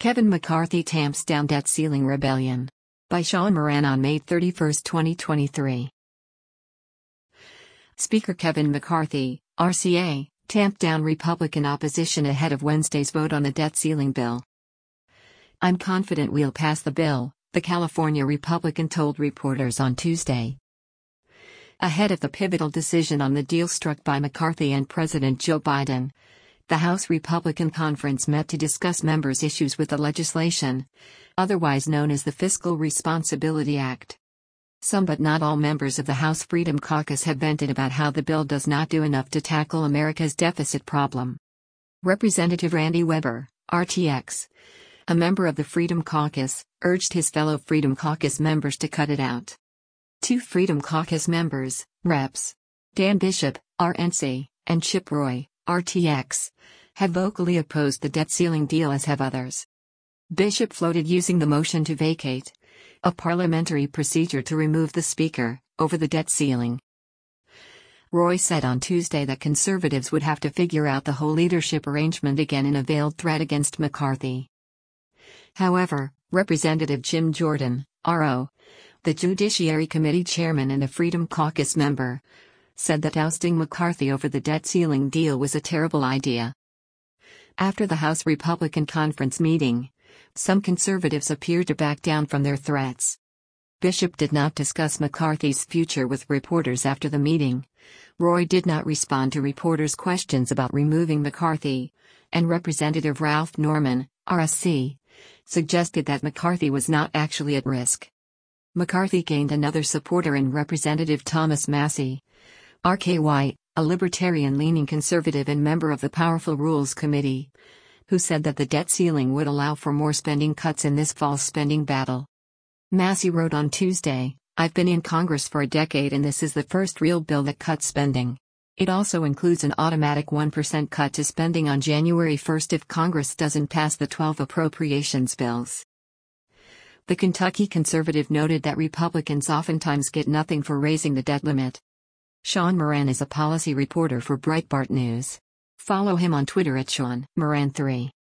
Kevin McCarthy tamps down debt ceiling rebellion. By Sean Moran on May 31, 2023. Speaker Kevin McCarthy, RCA, tamped down Republican opposition ahead of Wednesday's vote on the debt ceiling bill. "I'm confident we'll pass the bill," the California Republican told reporters on Tuesday. Ahead of the pivotal decision on the deal struck by McCarthy and President Joe Biden, the House Republican Conference met to discuss members' issues with the legislation, otherwise known as the Fiscal Responsibility Act. Some but not all members of the House Freedom Caucus have vented about how the bill does not do enough to tackle America's deficit problem. Representative Randy Weber, RTX, a member of the Freedom Caucus, urged his fellow Freedom Caucus members to cut it out. Two Freedom Caucus members, Reps. Dan Bishop, RNC, and Chip Roy, RTX, have vocally opposed the debt ceiling deal, as have others. Bishop floated using the motion to vacate, a parliamentary procedure to remove the Speaker, over the debt ceiling. Roy said on Tuesday that conservatives would have to figure out the whole leadership arrangement again in a veiled threat against McCarthy. However, Representative Jim Jordan, RO, the Judiciary Committee chairman and a Freedom Caucus member, said that ousting McCarthy over the debt ceiling deal was a terrible idea. After the House Republican Conference meeting, some conservatives appeared to back down from their threats. Bishop did not discuss McCarthy's future with reporters after the meeting. Roy did not respond to reporters' questions about removing McCarthy, and Representative Ralph Norman, RSC, suggested that McCarthy was not actually at risk. McCarthy gained another supporter in Representative Thomas Massie, RKY, a libertarian-leaning conservative and member of the Powerful Rules Committee, who said that the debt ceiling would allow for more spending cuts in this fall's spending battle. Massie wrote on Tuesday, "I've been in Congress for a decade and this is the first real bill that cuts spending. It also includes an automatic 1% cut to spending on January 1 if Congress doesn't pass the 12 appropriations bills." The Kentucky conservative noted that Republicans oftentimes get nothing for raising the debt limit. Sean Moran is a policy reporter for Breitbart News. Follow him on Twitter at Sean Moran3.